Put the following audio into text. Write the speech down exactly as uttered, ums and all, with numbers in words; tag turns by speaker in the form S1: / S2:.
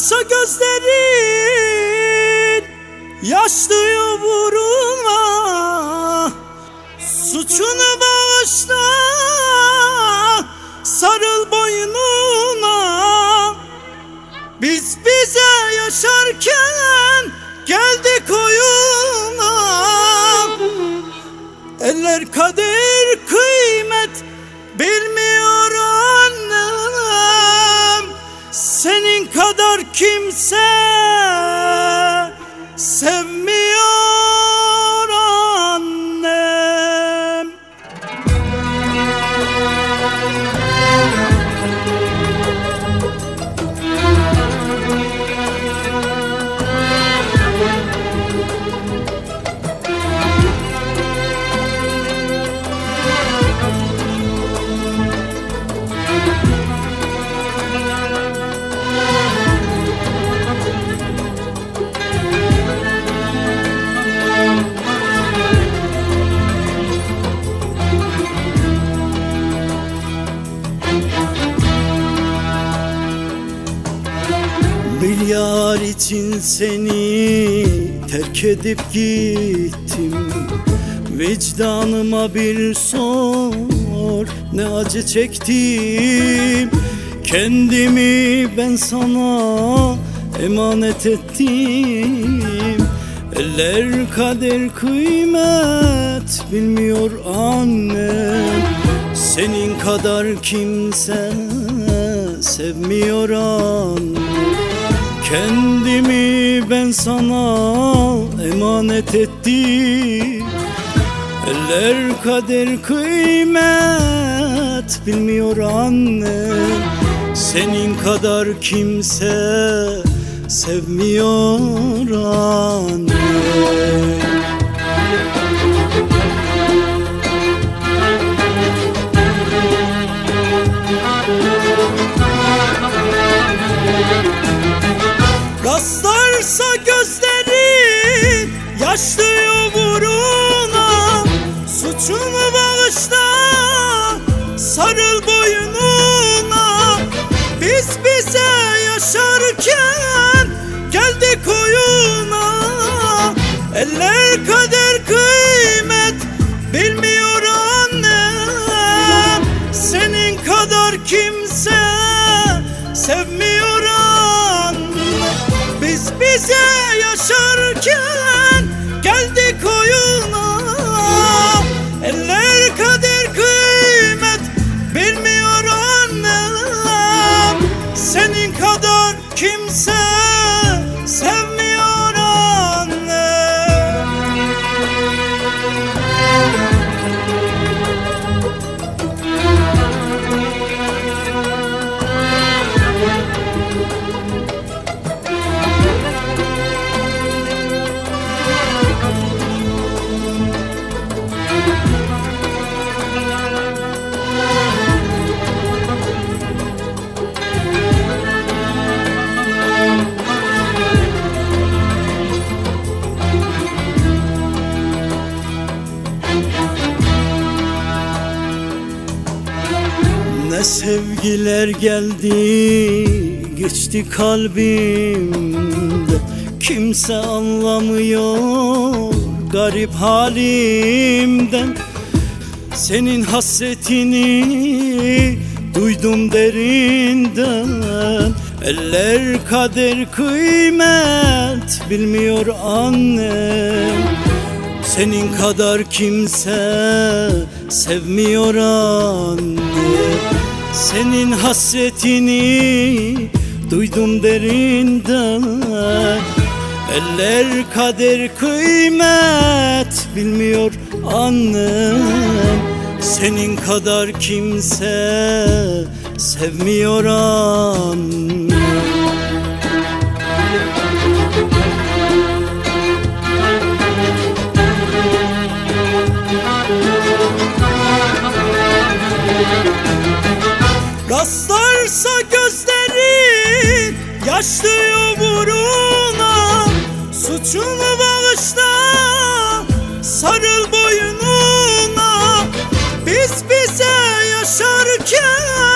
S1: Rastlarsa gözlerin yaşlıyor vurulma, suçunu bağışla, sarıl boynuna. Biz bize yaşarken geldik oyuna. Eller kader kıymet bilmiyor annem, senin kadar kimse sevmiyor annem. Bir yar için seni terk edip gittim. Vicdanıma bir sor, ne acı çektim. Kendimi ben sana emanet ettim. Eller kader kıymet bilmiyor annem, senin kadar kimse sevmiyor annem. Kendimi ben sana emanet ettim. Eller kader kıymet bilmiyor annem, senin kadar kimse sevmiyor annem. Rastlarsa gözlerin yaşlıyor vuruna, suçunu bağışla, sarıl boynuna. Biz bize yaşarken geldik oyuna. Eller kader kıymet bilmiyor annem, senin kadar kimse sevmiyor annem. Biz bize yaşarken geldik oyuna. Eller kader kıymet bilmiyor annem, senin kadar kimse sevmiyor annem. Ne sevgiler geldi geçti kalbimde, kimse anlamıyor garip halimden. Senin hasretini duydum derinden. Eller kader kıymet bilmiyor annem, senin kadar kimse sevmiyor annem. Senin hasretini duydum derinden. Eller kader kıymet bilmiyor annem, senin kadar kimse sevmiyor annem. Rastlarsa gözlerin yaşlıyor vuruna, suçunu bağışla, sarıl boynuna. Biz bize yaşarken